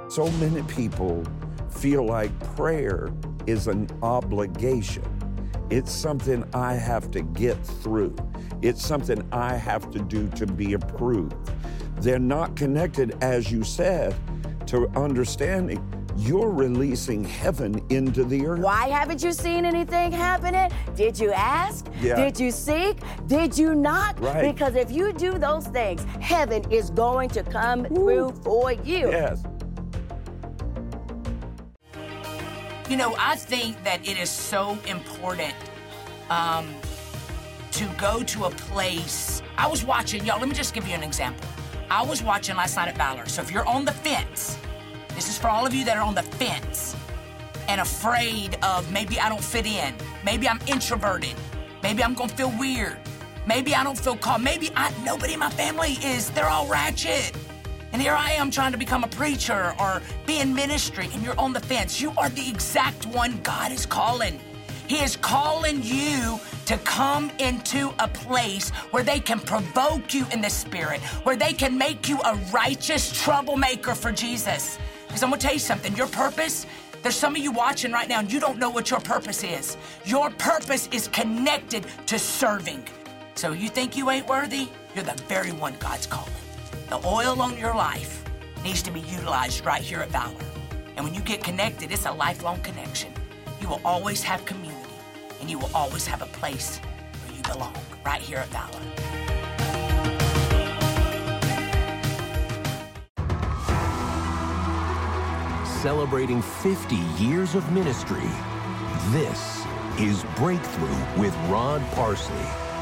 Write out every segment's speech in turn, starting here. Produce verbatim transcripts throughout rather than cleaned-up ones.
So many people feel like prayer is an obligation. It's something I have to get through. It's something I have to do to be approved. They're not connected, as you said, to understanding you're releasing heaven into the earth. Why haven't you seen anything happening? Did you ask? Yeah. Did you seek? Did you not? Right. Because if you do those things, heaven is going to come Woo. through for you. Yes. You know, I think that it is so important um, to go to a place. I was watching, y'all, let me just give you an example. I was watching last night at Valor. So if you're on the fence, this is for all of you that are on the fence and afraid of maybe I don't fit in. Maybe I'm introverted. Maybe I'm gonna feel weird. Maybe I don't feel called. Maybe I, nobody in my family is, they're all ratchet. And here I am trying to become a preacher or be in ministry, and you're on the fence. You are the exact one God is calling. He is calling you to come into a place where they can provoke you in the spirit, where they can make you a righteous troublemaker for Jesus. Because I'm gonna tell you something, your purpose, there's some of you watching right now and you don't know what your purpose is. Your purpose is connected to serving. So you think you ain't worthy? You're the very one God's calling. The oil on your life needs to be utilized right here at Valor. And when you get connected, it's a lifelong connection. You will always have community, and you will always have a place where you belong, right here at Valor. Celebrating fifty years of ministry, this is Breakthrough with Rod Parsley.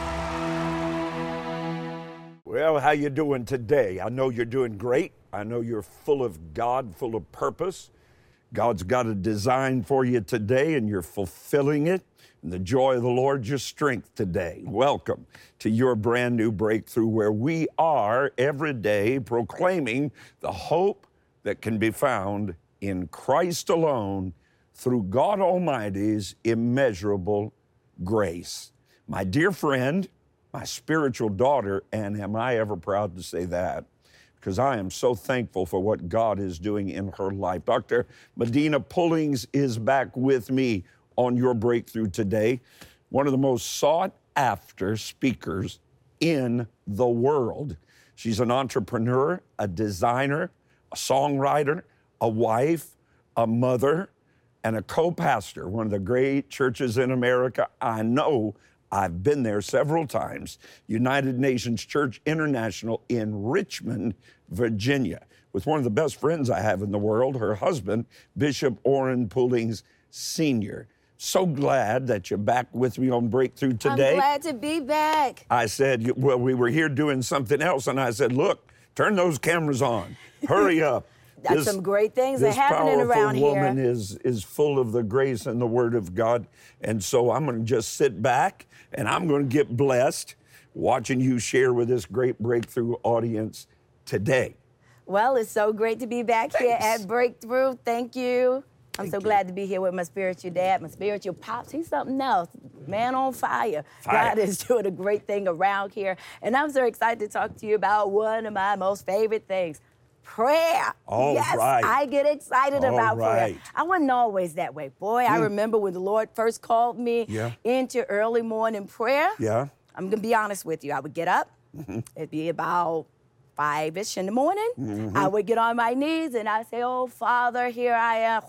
Well, how you doing today? I know you're doing great. I know you're full of God, full of purpose. God's got a design for you today, and you're fulfilling it. And the joy of the Lord, your strength today. Welcome to your brand new breakthrough, where we are every day proclaiming the hope that can be found in Christ alone through God Almighty's immeasurable grace. My dear friend, my spiritual daughter, and am I ever proud to say that, because I am so thankful for what God is doing in her life. Doctor Medina Pullings is back with me on your breakthrough today, one of the most sought after speakers in the world. She's an entrepreneur, a designer, a songwriter, a wife, a mother, and a co-pastor, one of the great churches in America. I know I've been there several times, United Nations Church International in Richmond, Virginia, with one of the best friends I have in the world, her husband, Bishop Orrin Pullings Senior So glad that you're back with me on Breakthrough today. I'm glad to be back. I said, well, we were here doing something else, and I said, look, turn those cameras on. Hurry up. That's some great things are happening around here. This powerful woman here. is, is full of the grace and the Word of God. And so I'm going to just sit back, and I'm going to get blessed watching you share with this great breakthrough audience today. Well, it's so great to be back Thanks. here at Breakthrough. Thank you. I'm Thank so you. glad to be here with my spiritual dad, my spiritual pops. He's something else. Man on fire. Fire. God is doing a great thing around here. And I'm so excited to talk to you about one of my most favorite things. Prayer. All yes, right. I get excited All about right. prayer. I wasn't always that way. Boy, I remember when the Lord first called me Yeah. into early morning prayer. Yeah. I'm going to be honest with you. I would get up. Mm-hmm. It'd be about five-ish in the morning. Mm-hmm. I would get on my knees and I'd say, oh, Father, here I am.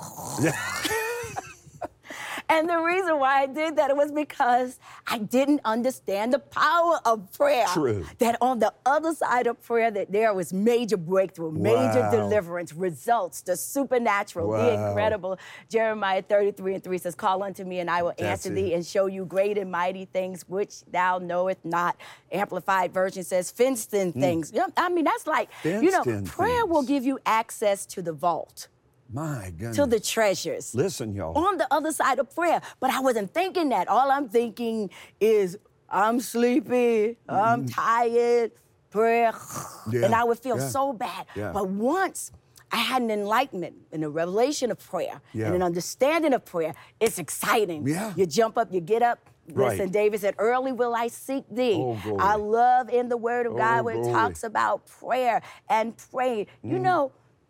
And the reason why I did that was because I didn't understand the power of prayer. True. That on the other side of prayer, that there was major breakthrough, major Wow. deliverance, results, the supernatural, the Wow. incredible. Jeremiah thirty-three and three says, call unto me and I will That's answer it. thee and show you great and mighty things which thou knowest not. Amplified version says, fenced in things. You know, I mean, that's like, you know, Fenced in prayer things. will give you access to the vault, My goodness. to the treasures. Listen, y'all. On the other side of prayer. But I wasn't thinking that. All I'm thinking is, I'm sleepy, I'm tired, prayer. Yeah, And I would feel yeah, so bad. yeah. But once I had an enlightenment and a revelation of prayer Yeah. and an understanding of prayer, it's exciting. Yeah. You jump up, you get up. Right. Listen, David said, early will I seek thee. Oh, glory. I love in the word of God Oh, when it glory. talks about prayer and praying. You know,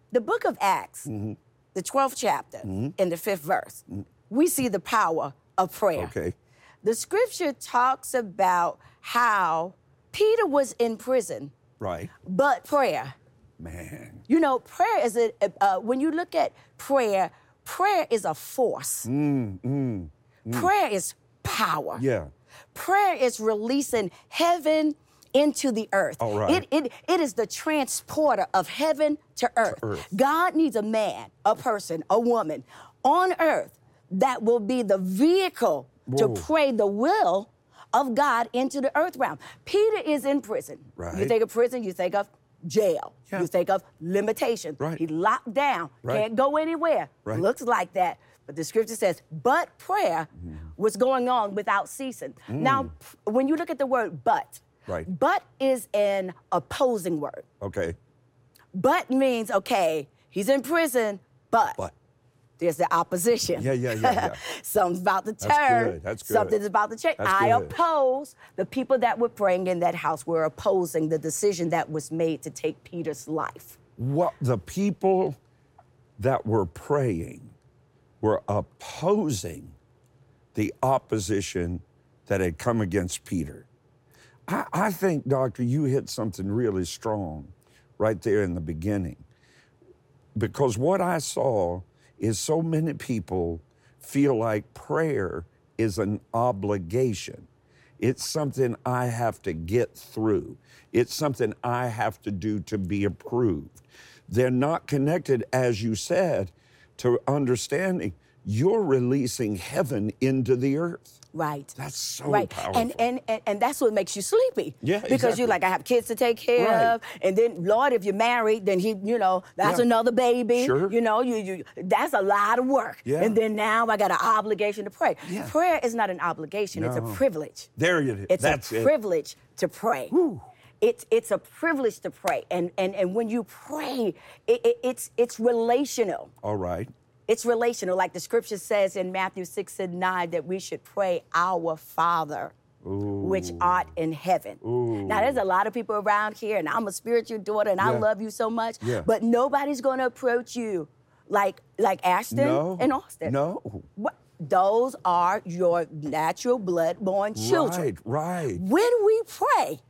the book of Acts, Mm-hmm. the twelfth chapter, in the fifth verse, we see the power of prayer. Okay. The scripture talks about how Peter was in prison, Right. but prayer. Man. You know, prayer is a, uh, when you look at prayer, prayer is a force. Mm, mm, Prayer is power. yeah. Prayer is releasing heaven into the earth. All right. It, it, it is the transporter of heaven to earth. earth. God needs a man, a person, a woman on earth that will be the vehicle to Whoa. pray the will of God into the earth realm. Peter is in prison. Right. You think of prison, you think of jail. Yeah. You think of limitation. Right. He locked down, Right. can't go anywhere. Right. Looks like that. But the scripture says, but prayer was going on without ceasing. Now, p- when you look at the word but, Right. but is an opposing word. Okay. But means, okay, he's in prison, but, But. there's the opposition. Yeah, yeah, yeah, yeah. Something's about to That's turn. good, that's good. Something's about to change. That's I good. oppose. The people that were praying in that house were opposing the decision that was made to take Peter's life. What the people that were praying were opposing the opposition that had come against Peter. I, I think, Doctor, you hit something really strong right there in the beginning. Because what I saw is so many people feel like prayer is an obligation. It's something I have to get through. It's something I have to do to be approved. They're not connected, as you said, to understanding you're releasing heaven into the earth. Right. That's so right. powerful. And, and and and that's what makes you sleepy. Yeah, Because exactly. you're like, I have kids to take care Right. of, and then Lord, if you're married, then he, you know, that's Yeah. another baby. Sure. You know, you you that's a lot of work. Yeah. And then now I got an obligation to pray. Yeah. Prayer is not an obligation; it's a No. privilege. There you It's That's a it. privilege to pray. It's it's a privilege to pray, and and and when you pray, it, it, it's it's relational. All right. It's relational, like the scripture says in Matthew six and nine that we should pray, Our Father, which art in heaven. Now, there's a lot of people around here, and I'm a spiritual daughter, and I Yeah. love you so much, Yeah. but nobody's going to approach you like like Ashton No. and Austin. No. What? Those are your natural blood-born children. Right, right. When we pray,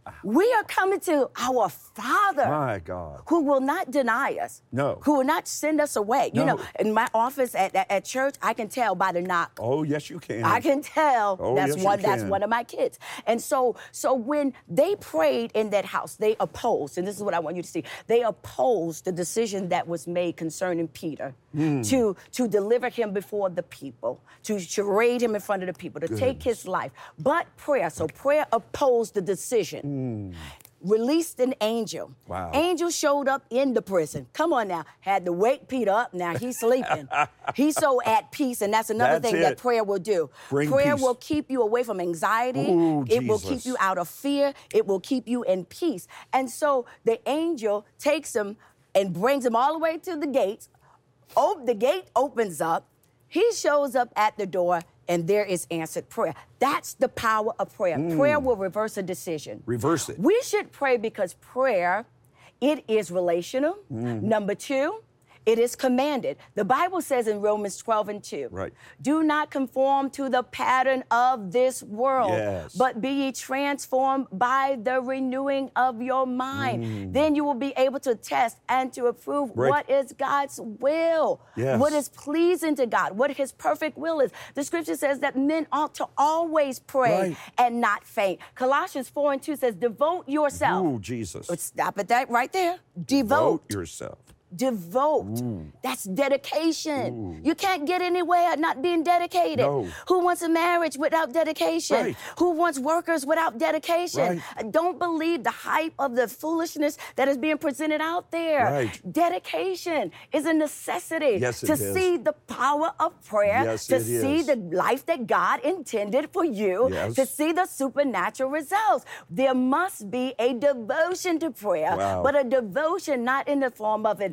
we are coming to our Father My God. who will not deny us. No. Who will not send us away. You No. know, in my office at, at, at church, I can tell by the knock. Oh, yes, you can. I can tell Oh, that's yes, you one that's can. one of my kids. And so so when they prayed in that house, they opposed, and this is what I want you to see. They opposed the decision that was made concerning Peter Hmm. to to deliver him before the people, to charade him in front of the people, to take his life. But prayer, so prayer opposed the decision. Released an angel. Hmm. Wow. Angel showed up in the prison. Come on now. Had to wake Peter up. Now he's sleeping. He's so at peace, and that's another That's thing it. that prayer will do. Bring prayer peace. will keep you away from anxiety. Ooh, it will keep Jesus. you out of fear. It will keep you in peace. And so the angel takes him and brings him all the way to the gates. Oh, the gate opens up. He shows up at the door, and there is answered prayer. That's the power of prayer. Prayer will reverse a decision. Reverse it. We should pray because prayer, it is relational. Number two, it is commanded. The Bible says in Romans twelve and two, Right. do not conform to the pattern of this world, Yes. but be ye transformed by the renewing of your mind. Then you will be able to test and to approve Right. what is God's will, Yes. what is pleasing to God, what his perfect will is. The scripture says that men ought to always pray Right. and not faint. Colossians four and two says, devote yourself. Ooh, Jesus. But stop at that right there. Devote. Vote yourself. Devote. That's dedication. You can't get anywhere not being dedicated. No. Who wants a marriage without dedication? Right. Who wants workers without dedication? Right. Don't believe the hype of the foolishness that is being presented out there. Right. Dedication is a necessity Yes, it to is. see the power of prayer, Yes, to it see is. the life that God intended for you, Yes. to see the supernatural results. There must be a devotion to prayer, Wow. but a devotion not in the form of an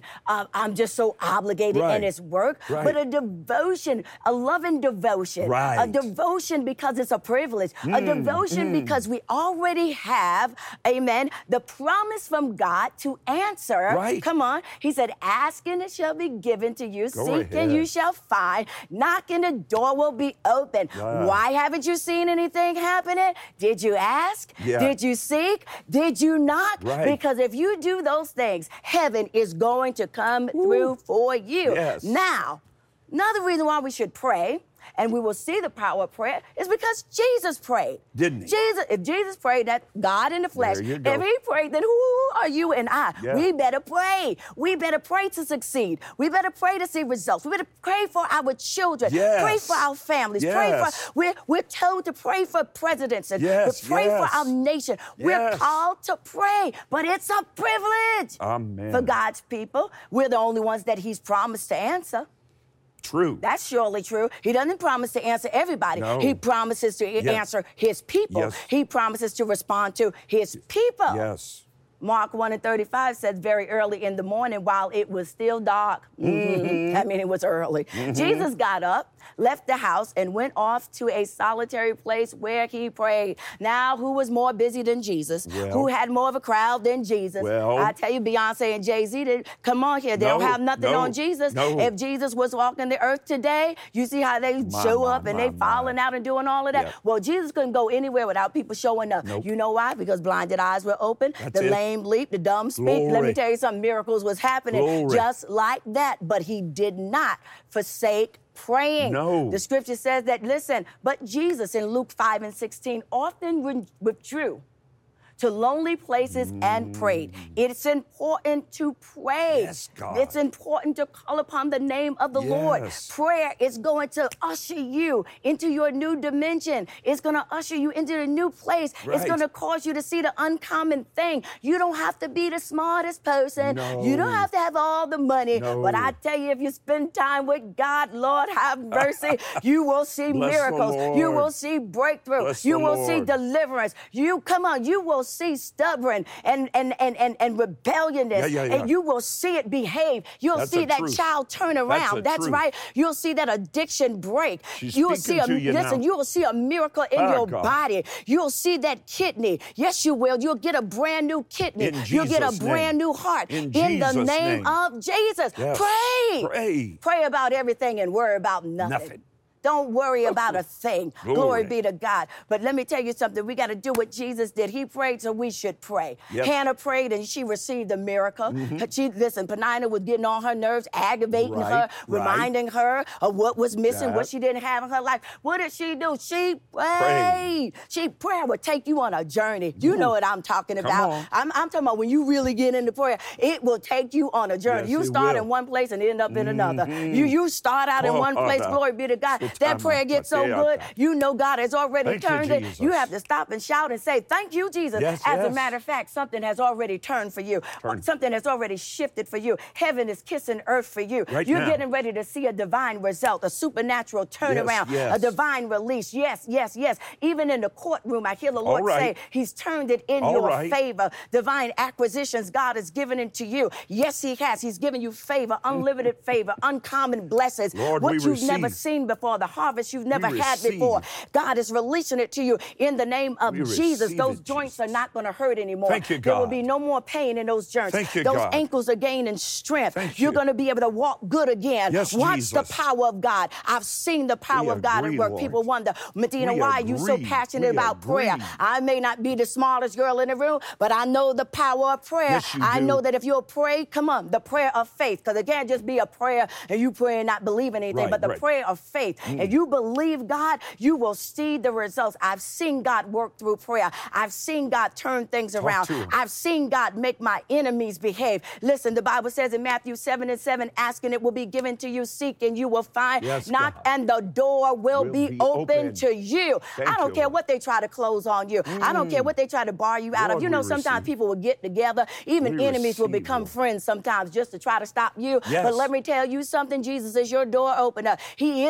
uh, I'm just so obligated Right. and it's work, Right. but a devotion, a loving devotion, Right. a devotion because it's a privilege, a devotion because we already have, amen, the promise from God to answer. Right. Come on. He said, ask and it shall be given to you. Go Seek ahead. and you shall find. Knock and the door will be open. Yeah. Why haven't you seen anything happening? Did you ask? Yeah. Did you seek? Did you knock? Right. Because if you do those things, heaven is going to come through for you. Yes. Now, another reason why we should pray, and we will see the power of prayer, is because Jesus prayed. Didn't he? Jesus, if Jesus prayed, that God in the flesh. There you go. If he prayed, then who are you and I? Yeah. We better pray. We better pray to succeed. We better pray to see results. We better pray for our children. Yes. Pray for our families. Pray Yes. for, we're, we're told to pray for presidents and Yes, to pray yes. for our nation. We're Yes. called to pray, but it's a privilege Amen. for God's people. We're the only ones that he's promised to answer. True. That's surely true. He doesn't promise to answer everybody. No. He promises to Yes. answer his people. Yes. He promises to respond to his people. Yes. Mark one and thirty-five says, very early in the morning while it was still dark. Mhm. I mean, it was early. Jesus got up, left the house, and went off to a solitary place where he prayed. Now, who was more busy than Jesus? Well. Who had more of a crowd than Jesus? Well. I tell you, Beyonce and Jay-Z, they, come on here. They don't No, have nothing no, on Jesus. no. If Jesus was walking the earth today, you see how they My, show my, up and my, they falling my. out and doing all of that? Yep. Well, Jesus couldn't go anywhere without people showing up. Nope. You know why? Because blinded eyes were open, That's the it. lame leap, the dumb speak. Let me Glory. tell you something, miracles was happening Glory. just like that. But he did not forsake praying. No. The scripture says that, listen, but Jesus in Luke five and sixteen often re- withdrew to lonely places and prayed. It's important to pray. Yes, God. It's important to call upon the name of the Lord. Yes. Prayer is going to usher you into your new dimension. It's going to usher you into a new place. It's Right. going to cause you to see the uncommon thing. You don't have to be the smartest person. No. You don't have to have all the money. No. But I tell you, if you spend time with God, Lord have mercy, you will see Bless the miracles. You Lord. will see breakthrough. Bless you the will see Lord. deliverance. You come on, you will see stubborn and and and and, and rebelliousness. Yeah, yeah, yeah. And you will see it behave. You'll That's see the that truth. child turn That's around. the That's, truth. right. You'll see that addiction break. She's You'll see speaking a to you listen, now. you will see a miracle in Oh, your God. body. You'll see that kidney. Yes, you will. You'll get a brand new kidney. In You'll get a Jesus' brand name. new heart. In the Jesus' name, name. of Jesus. Yes. Pray. Pray. Pray about everything and worry about nothing. Nothing. Don't worry about a thing. Glory. Glory. be to God. But let me tell you something. We got to do what Jesus did. He prayed, so we should pray. Yep. Hannah prayed, and she received a miracle. She, listen, Penina was getting on her nerves, aggravating Right, her, right. reminding her of what was missing, That. what she didn't have in her life. What did she do? She prayed. Prayed. She prayer would take you on a journey. You know what I'm talking Come about. on. I'm, I'm talking about when you really get into prayer, it will take you on a journey. Yes, you it start will. in one place and end up in another. You you start out in Oh, one place, glory be to God. That prayer gets so good, you know God has already Thank you, turned it. Jesus. You have to stop and shout and say, thank you, Jesus. Yes, As a yes. matter of fact, something has already turned for you. Turned. Something has already shifted for you. Heaven is kissing earth for you. Right You're now. getting ready to see a divine result, a supernatural turnaround, yes. a divine release. Yes, yes, yes. Even in the courtroom, I hear the Lord right. say, He's turned it in All your right. favor. Divine acquisitions God has given into you. Yes, He has. He's given you favor, unlimited favor, uncommon blessings. Lord, what we you've never receive. seen before, the harvest you've never We had receive. before. God is releasing it to you in the name of We Jesus. receive Those it, joints Jesus. are not going to hurt anymore. Thank you, There will God. be no more pain in those joints. Thank you, those God. ankles are gaining strength. Thank You're you. going to be able to walk good again. Yes, Watch Jesus. the power of God. I've seen the power We of God agree, at work. Lord. People wonder, Medina, We why are you so agree. passionate We about prayer? agree. I may not be the smartest girl in the room, but I know the power of prayer. Yes, you I do. know that if you'll pray, come on, the prayer of faith, because it can't just be a prayer and you pray and not believe in anything, Right, but the right. prayer of faith. If you believe God, you will see the results. I've seen God work through prayer. I've seen God turn things around. to him. I've seen God make my enemies behave. Listen, the Bible says in Matthew seven and seven, ask and it will be given to you, seek and you will find, Yes, knock God. and the door will, Will be, be open, open. to you. Thank I don't you, care Lord. what they try to close on you. I don't care what they try to bar you out Lord, of. You know, we sometimes receive. people will get together. Even We enemies will receive, become Lord. friends sometimes just to try to stop you. Yes. But let me tell you something. Jesus is your door opener. He is the door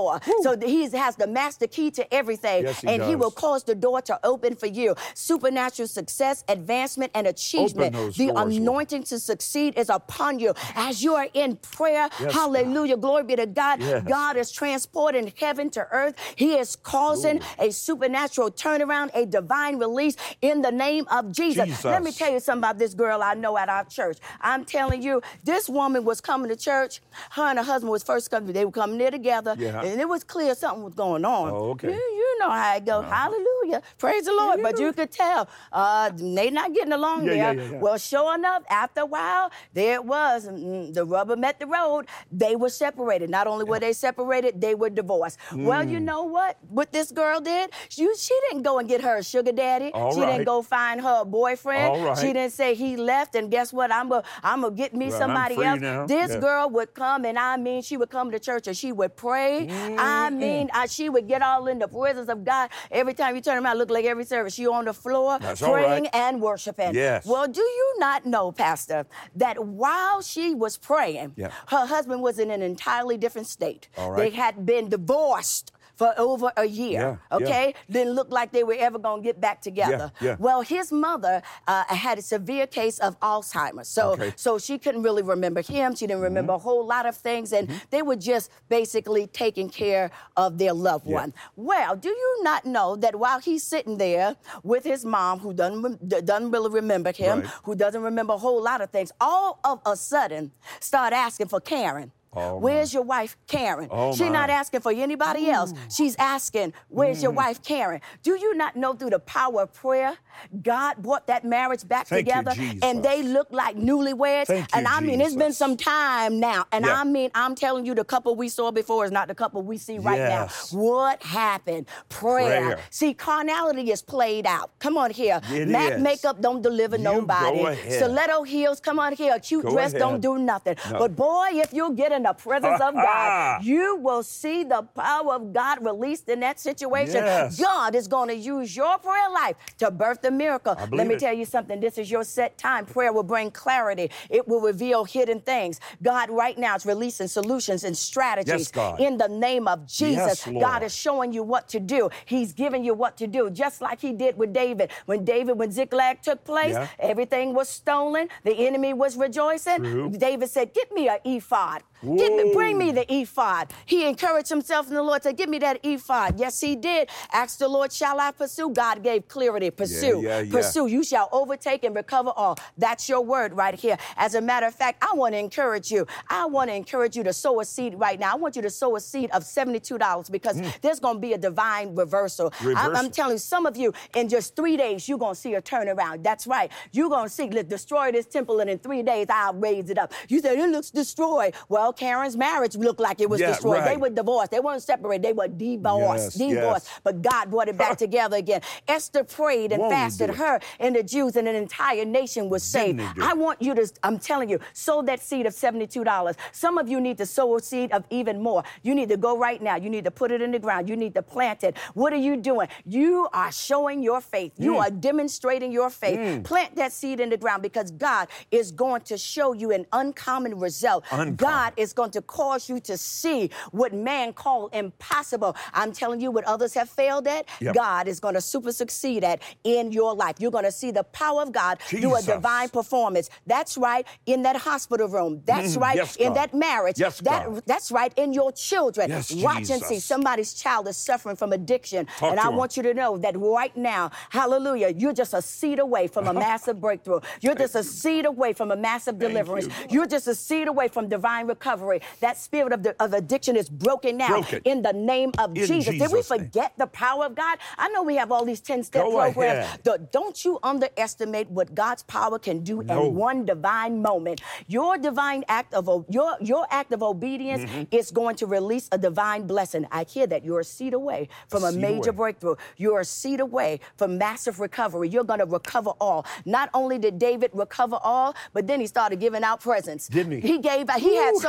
door. Woo. So he has the master key to everything. Yes, he and he does. will cause the door to open for you. Supernatural success, advancement, and achievement. Open those The doors, anointing to succeed is upon you. As you are in prayer, Yes, hallelujah, glory be to God. Yes. God is transporting heaven to earth. He is causing Ooh. a supernatural turnaround, a divine release in the name of Jesus. Jesus. Let me tell you something about this girl I know at our church. I'm telling you, this woman was coming to church. Her and her husband was first coming. They were coming there together. Yeah. And it was clear something was going on. Oh, okay. You, you know how it goes. Hallelujah. Praise the Lord. But you could tell uh, they not getting along Yeah, there. yeah, yeah, yeah. Well, sure enough, after a while, there it was. Mm, The rubber met the road. They were separated. Not only were they separated, they were divorced. Well, Mm. you know what? What this girl did? She, she didn't go and get her a sugar daddy. All she right. didn't go find her a boyfriend. All right. She didn't say he left and guess what? I'm going I'm to get me Well, I'm somebody free else. now. This Yeah. girl would come and I mean, she would come to church and she would pray. I mean, I, she would get all in the presence of God. Every time you turn around, look like every service. She on the floor That's all praying right. and worshiping. Yes. Well, do you not know, Pastor, that while she was praying, Yeah. her husband was in an entirely different state. All right. They had been divorced for over a year, Yeah, yeah. okay? Didn't look like they were ever going to get back together. Yeah, yeah. Well, his mother uh, had a severe case of Alzheimer's, so Okay. so she couldn't really remember him. She didn't remember Mm-hmm. a whole lot of things, and they were just basically taking care of their loved Yeah. one. Well, do you not know that while he's sitting there with his mom, who doesn't, rem- doesn't really remember him, Right. who doesn't remember a whole lot of things, all of a sudden start asking for Karen. Oh, Where's your wife, Karen? Oh, She's not my. asking for anybody else. She's asking, where's your wife, Karen? Do you not know through the power of prayer, God brought that marriage back Thank you, together Jesus. and they look like newlyweds? Thank you, and I mean, it's been Jesus. some time now. And Yeah. I mean, I'm telling you, the couple we saw before is not the couple we see right Yes. now. What happened? Prayer. Prayer. See, carnality is played out. Come on here. It Mac is. makeup don't deliver You nobody. go ahead. Stiletto heels, come on here. A cute Go dress ahead. don't do nothing. No. But boy, if you get in the presence of Ah. God, you will see the power of God released in that situation. Yes. God is going to use your prayer life to birth the miracle. I Let believe me it. tell you something. This is your set time. Prayer will bring clarity. It will reveal hidden things. God right now is releasing solutions and strategies Yes, God. in the name of Jesus. Yes, Lord. God is showing you what to do. He's giving you what to do, just like he did with David. When David, when Ziklag took place, Yeah. everything was stolen. The enemy was rejoicing. True. David said, "Get me an ephod. Get me, bring me Whoa. the ephod." He encouraged himself in the Lord to give me that ephod. Yes, he did. Asked the Lord, shall I pursue? God gave clarity. Pursue. yeah, yeah. Pursue. You shall overtake and recover all. That's your word right here. As a matter of fact, I want to encourage you. I want to encourage you to sow a seed right now. I want you to sow a seed of seventy-two dollars because there's going to be a divine reversal. I'm, Reversal. I'm telling you, some of you, in just three days, you're going to see a turnaround. That's right. You're going to see, let's destroy this temple, and in three days, I'll raise it up. You said, it looks destroyed. Well, Karen's marriage looked like it was Yeah, destroyed. They right. were divorced. They weren't separated. They were divorced. Yes, divorced. yes. But God brought it back together again. Esther prayed and Won't he fasted. do it? Her and the Jews and an entire nation was saved. Didn't he do I it? want you to, I'm telling you, sow that seed of seventy-two dollars. Some of you need to sow a seed of even more. You need to go right now. You need to put it in the ground. You need to plant it. What are you doing? You are showing your faith. You Mm. are demonstrating your faith. Plant that seed in the ground because God is going to show you an uncommon result. Uncommon. God is going to cause you to see what man called impossible. I'm telling you, what others have failed at, Yep. God is going to super succeed at in your life. You're going to see the power of God do a Jesus. divine performance. That's right, in that hospital room. That's Mm, right, yes, in God. that marriage. Yes, that, God. That's right, in your children. Yes, Watch and see. Jesus. Somebody's child is suffering from addiction. Talk and to I him. want you to know that right now, hallelujah, you're just a seed away from a massive breakthrough. You're just a seed away from a massive Thank deliverance. you, God. You're just a seed away from divine recovery. That spirit of, the, of addiction is broken now Broken. in the name of In Jesus. Did we Jesus' name. forget the power of God? I know we have all these ten-step Go programs. ahead. The- don't you underestimate what God's power can do No. in one divine moment. Your divine act of o- your your act of obedience Mm-hmm. is going to release a divine blessing. I hear that. You're a seed away from a seed major away. breakthrough. You're a seed away from massive recovery. You're going to recover all. Not only did David recover all, but then he started giving out presents. Didn't he? He gave. He had Woo. so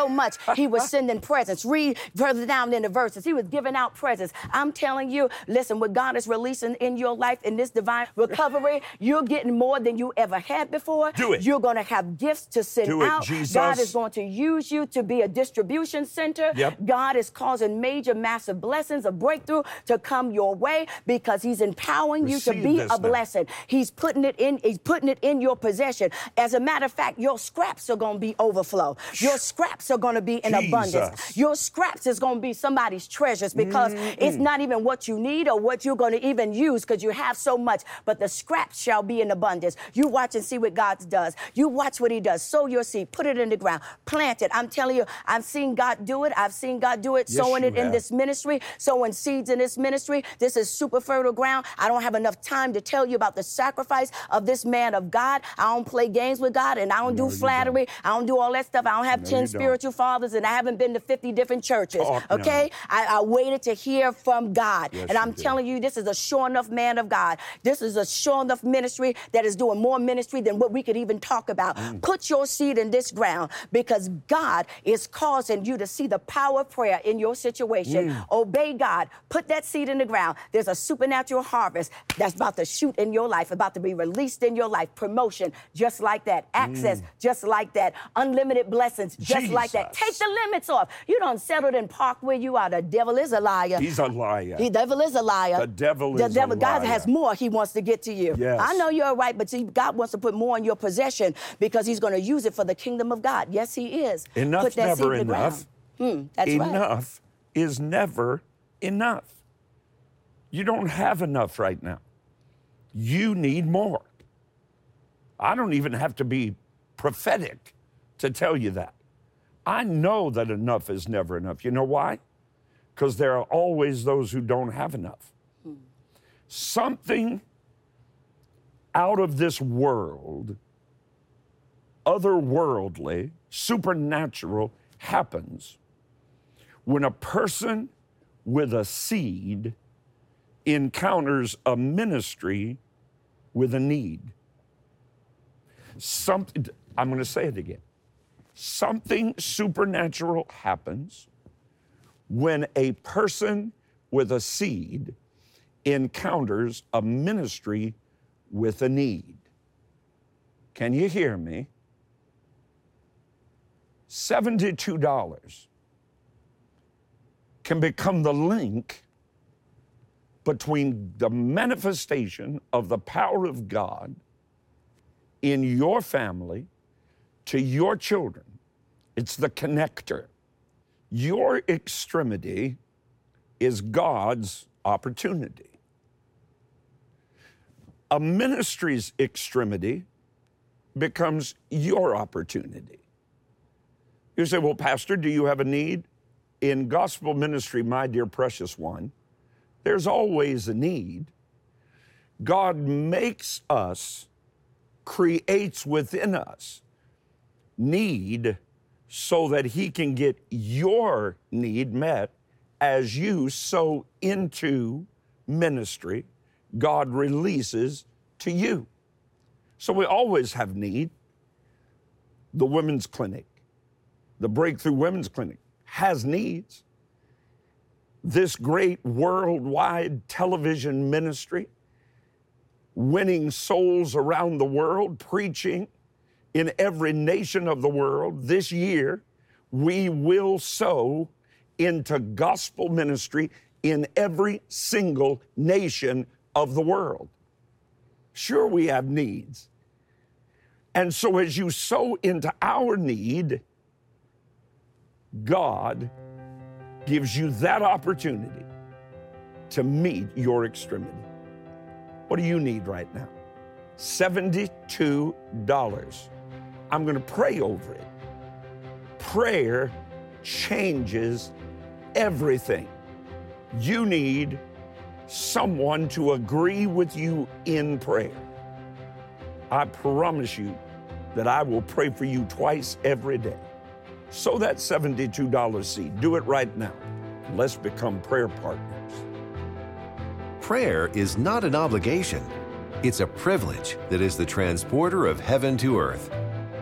so much, he was sending presents. Read further down in the verses. He was giving out presents. I'm telling you, listen, what God is releasing in your life in this divine recovery, you're getting more than you ever had before. Do it. You're going to have gifts to send Do it, out. Jesus. God is going to use you to be a distribution center. Yep. God is causing major, massive blessings, a breakthrough to come your way because he's empowering you to Receive be this a now. blessing. He's putting it in, he's putting it in your possession. As a matter of fact, your scraps are going to be overflow. Your scraps are going to be in Jesus. abundance. Your scraps is going to be somebody's treasures because Mm-mm. it's not even what you need or what you're going to even use because you have so much, but the scraps shall be in abundance. You watch and see what God does. You watch what he does. Sow your seed, put it in the ground, plant it. I'm telling you, I've seen God do it. I've seen God do it, Yes, sowing you it in have. this ministry, sowing seeds in this ministry. This is super fertile ground. I don't have enough time to tell you about the sacrifice of this man of God. I don't play games with God, and I don't No, do you flattery. I don't do all that stuff. I don't have No, ten you don't. spiritual fathers, and I haven't been to fifty different churches. Talk now. Okay? I, I waited to hear from God. Yes, and I'm you did. telling you, this is a sure enough man of God. This is a sure enough ministry that is doing more ministry than what we could even talk about. Mm. Put your seed in this ground because God is causing you to see the power of prayer in your situation. Mm. Obey God. Put that seed in the ground. There's a supernatural harvest that's about to shoot in your life, about to be released in your life. Promotion, just like that. Access, just like that. Unlimited blessings, just like that. Jesus. Take the limits off. You done settled and parked where you are. The devil is a liar. He's a liar. The devil is a liar. The devil The is devil, a God liar. has more he wants to get to you. Yes. I know you're right, but see, God wants to put more in your possession because he's going to use it for the kingdom of God. Yes, he is. Enough's Put that never seed in the enough. ground. Hmm, that's right. Enough is never enough. You don't have enough right now. You need more. I don't even have to be prophetic to tell you that. I know that enough is never enough. You know why? Because there are always those who don't have enough. Hmm. Something out of this world, otherworldly, supernatural, happens when a person with a seed encounters a ministry with a need. Something, I'm going to say it again. Something supernatural happens when a person with a seed encounters a ministry with a need. Can you hear me? seventy-two dollars can become the link between the manifestation of the power of God in your family to your children. It's the connector. Your extremity is God's opportunity. A ministry's extremity becomes your opportunity. You say, well, Pastor, do you have a need? In gospel ministry, my dear precious one, there's always a need. God makes us, creates within us need so that he can get your need met as you sow into ministry God releases to you. So we always have need. The women's clinic, the Breakthrough Women's Clinic has needs. This great worldwide television ministry, winning souls around the world, preaching in every nation of the world. This year, we will sow into gospel ministry in every single nation of the world. Sure, we have needs. And so as you sow into our need, God gives you that opportunity to meet your extremity. What do you need right now? seventy-two dollars. I'm going to pray over it. Prayer changes everything. You need someone to agree with you in prayer. I promise you that I will pray for you twice every day. Sow that seventy-two dollars seed. Do it right now. Let's become prayer partners. Prayer is not an obligation. It's a privilege that is the transporter of heaven to earth.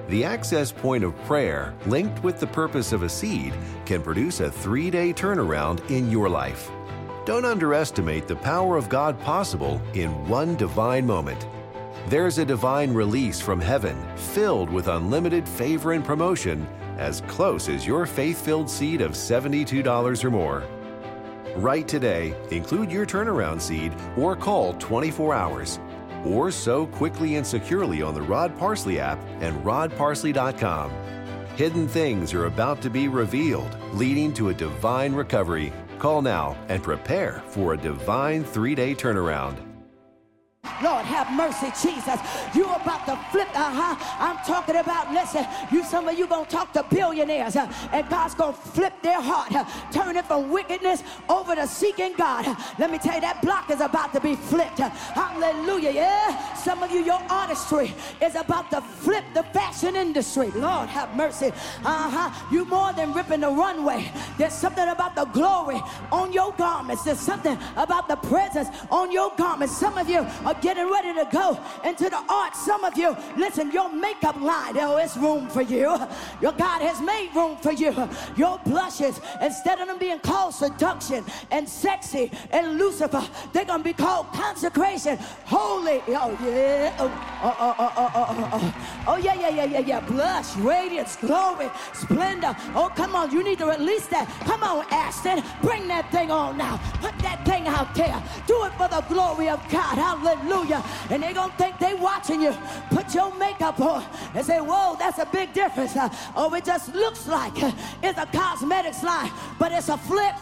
The access point of prayer, linked with the purpose of a seed, can produce a three-day turnaround in your life. Don't underestimate the power of God possible in one divine moment. There's a divine release from heaven, filled with unlimited favor and promotion, as close as your faith-filled seed of seventy-two dollars or more. Write today, include your turnaround seed, or call twenty-four hours. Or sow quickly and securely on the Rod Parsley app and rod parsley dot com. Hidden things are about to be revealed, leading to a divine recovery. Call now and prepare for a divine three-day turnaround. Lord, have mercy, Jesus. You about to flip, uh-huh. I'm talking about, listen, you, some of you gonna talk to billionaires, uh, and God's gonna flip their heart, uh, turn it from wickedness over to seeking God. Uh, let me tell you, that block is about to be flipped. Uh, hallelujah, yeah? Some of you, your artistry is about to flip the fashion industry. Lord, have mercy. Uh-huh. You more than ripping the runway. There's something about the glory on your garments. There's something about the presence on your garments. Some of you are getting ready to go into the art. Some of you, listen, your makeup line, oh, it's room for you. Your God has made room for you. Your blushes, instead of them being called seduction and sexy and Lucifer, they're going to be called consecration, holy. Oh, yeah. Oh, oh, oh, oh, oh, oh, oh. Oh, yeah, yeah, yeah, yeah, yeah. Blush, radiance, glory, splendor. Oh, come on. You need to release that. Come on, Ashton. Bring that thing on now. Put that thing out there. Do it for the glory of God. Hallelujah. And they're going to think they watching you. Put your makeup on and say, whoa, that's a big difference. Uh, oh, it just looks like uh, it's a cosmetics line, but it's a flip.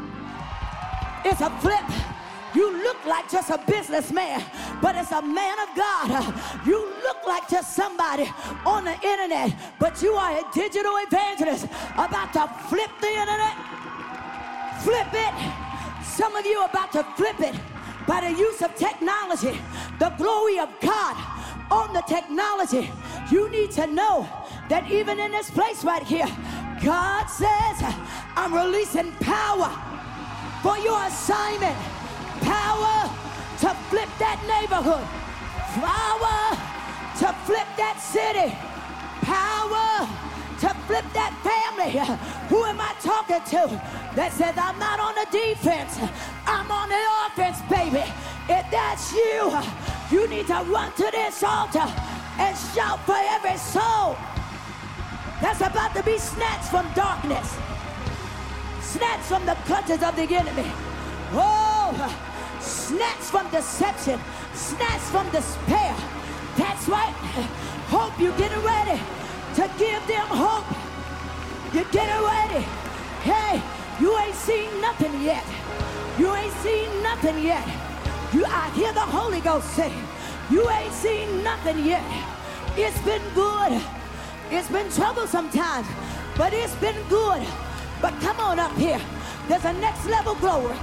It's a flip. You look like just a businessman, but it's a man of God. Uh, you look like just somebody on the internet, but you are a digital evangelist about to flip the internet. Flip it. Some of you are about to flip it. By the use of technology, the glory of God on the technology. You need to know that even in this place right here, God says, I'm releasing power for your assignment. Power to flip that neighborhood. Power to flip that city. Power to flip that family. Who am I talking to that says I'm not on the defense, I'm on the offense, baby? If that's you, you need to run to this altar and shout for every soul that's about to be snatched from darkness, snatched from the clutches of the enemy. Oh, snatched from deception, snatched from despair. That's right. Hope you're getting ready to give them hope. You're getting ready. Hey, you ain't seen nothing yet. You ain't seen nothing yet. You, I hear the Holy Ghost say, you ain't seen nothing yet. It's been good. It's been trouble sometimes, but it's been good. But come on up here. There's a next level glory.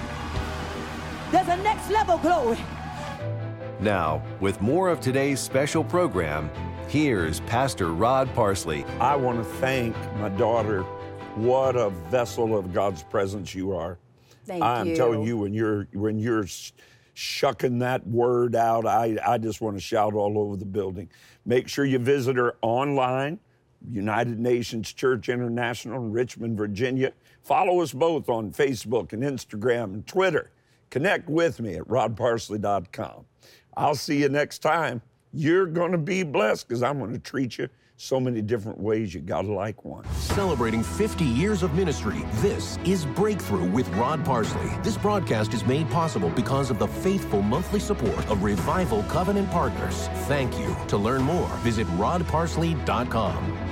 There's a next level glory. Now, with more of today's special program, here's Pastor Rod Parsley. I want to thank my daughter. What a vessel of God's presence you are. Thank I'm you. telling you, when you're when you're shucking that word out, I, I just want to shout all over the building. Make sure you visit her online, United Nations Church International in Richmond, Virginia. Follow us both on Facebook and Instagram and Twitter. Connect with me at rod parsley dot com. I'll see you next time. You're going to be blessed because I'm going to treat you so many different ways. You got to like one. Celebrating fifty years of ministry, this is Breakthrough with Rod Parsley. This broadcast is made possible because of the faithful monthly support of Revival Covenant Partners. Thank you. To learn more, visit rod parsley dot com.